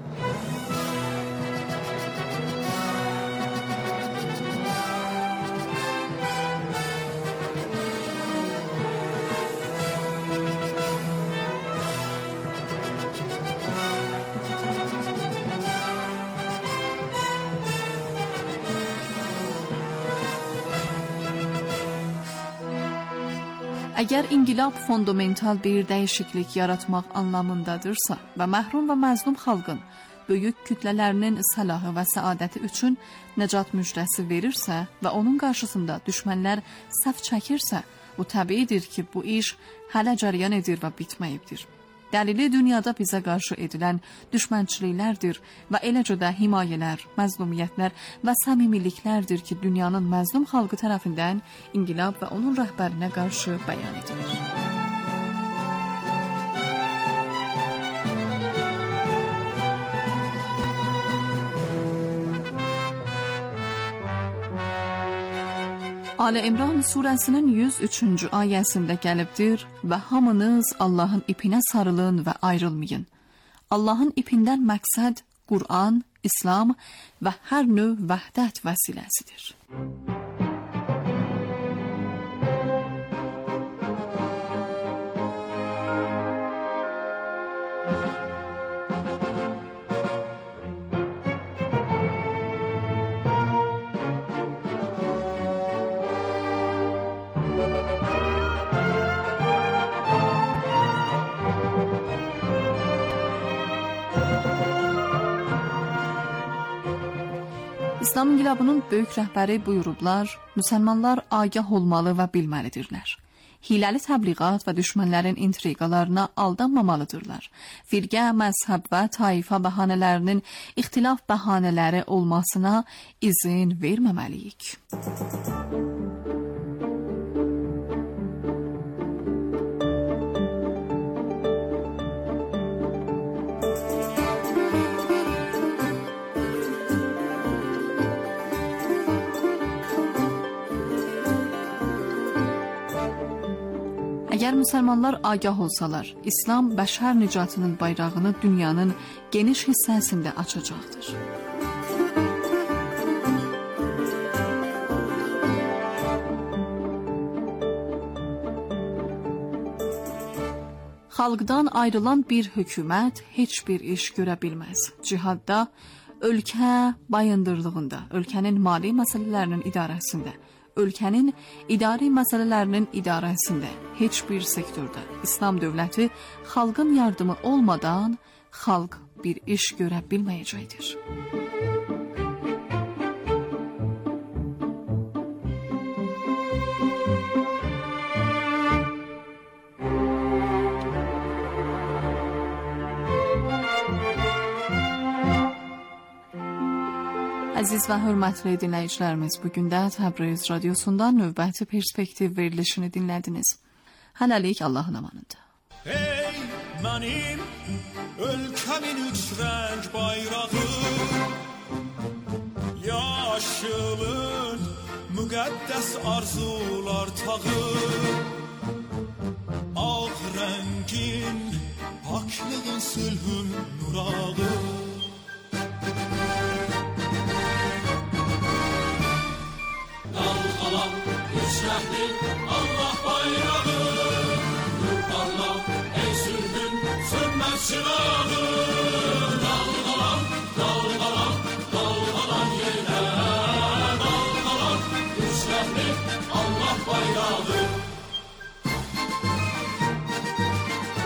Əgər inqilab fundamental bir dəyişiklik yaratmaq anlamındadırsa və məhrum və məzlum xalqın böyük kütlələrinin səlahı və səadəti üçün nəcat müjdəsi verirsə və onun qarşısında düşmənlər səf çəkirsə, bu təbiidir ki, bu iş hələ cəryan edir və bitməyibdir. Dəlili dünyada bizə qarşı edilən düşmənçiliklərdir və eləcə də himayələr, məzlumiyyətlər və səmimiliklərdir ki, dünyanın məzlum xalqı tərəfindən inqilab və onun rəhbərinə qarşı bəyan edilir. Ali İmran surəsinin 103-cü ayəsində gəlibdir və hamınız Allahın ipinə sarılın və ayrılmayın. Allahın ipindən məqsəd Qur'an, İslam və hər növ vəhdət vəsiləsidir. İslam inqilabının böyük rəhbəri buyurublar, müsəlmanlar agah olmalı və bilməlidirlər. Hiləli təbliğat və düşmənlərin intriqalarına aldanmamalıdırlar. Firqə, məzhəb və taifa bəhanələrinin ixtilaf bəhanələri olmasına izin verməməliyik. Əgər müsəlmanlar agah olsalar, İslam bəşər nicatının bayrağını dünyanın geniş hissəsində açacaqdır. Xalqdan ayrılan bir hökumət heç bir iş görə bilməz. Cihadda, ölkə bayındırlığında, ölkənin mali məsələlərinin idarəsində, ölkənin idari məsələlərinin idarəsində, heç bir sektorda İslam dövləti xalqın yardımı olmadan xalq bir iş görə bilməyəcəkdir. Əziz və hörmətli dinləyicilərimiz, bugün də Təbriz radiosundan növbəti perspektiv verilişini dinlədiniz. Hələlik Allahın amanında. Ey mənim ölkəmin üç rəng bayrağı, yaşılın müqəddəs arzular tağı, ağ rəngin paklığın sülhün nurağı. Dalğalan üç rəhli Allah bayrağı, nur parla ey sülhün sönməz çırağı.